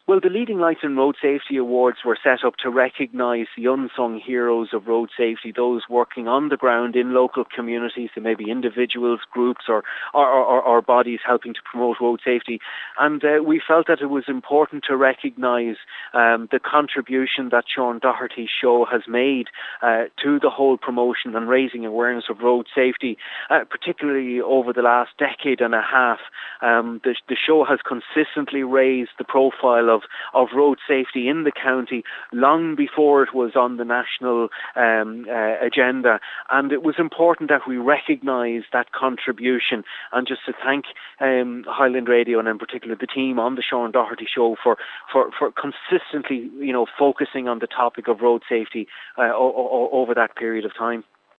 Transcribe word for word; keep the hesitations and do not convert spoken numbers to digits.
Well, the Leading Lights in Road Safety Awards were set up to recognise the unsung heroes of road safety, those working on the ground in local communities, so maybe individuals, groups or, or, or, or bodies helping to promote road safety. And uh, we felt that it was important to recognise um, the contribution that Sean Doherty's show has made uh, to the whole promotion and raising awareness of road safety, uh, particularly over the last decade and a half. Um, the, the show has consistently raised the profile of, of road safety in the county long before it was on the national um, uh, agenda, and it was important that we recognise that contribution, and just to thank um, Highland Radio and in particular the team on the Sean Doherty show for, for, for consistently, you know, focusing on the topic of road safety uh, o- o- over that period of time.